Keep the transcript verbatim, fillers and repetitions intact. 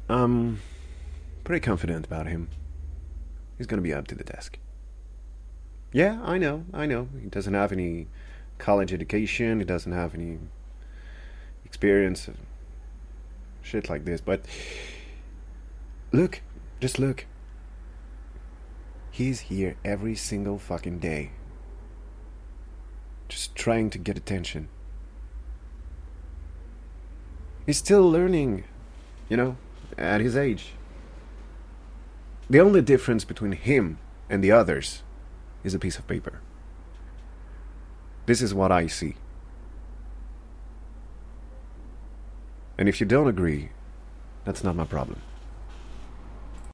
I'm pretty confident about him. He's gonna be up to the task. Yeah, I know, I know. He doesn't have any college education, he doesn't have any experience, shit like this, but look, just look. He's here every single fucking day. Just trying to get attention. He's still learning, you know, at his age. The only difference between him and the others is a piece of paper. This is what I see. And if you don't agree, that's not my problem.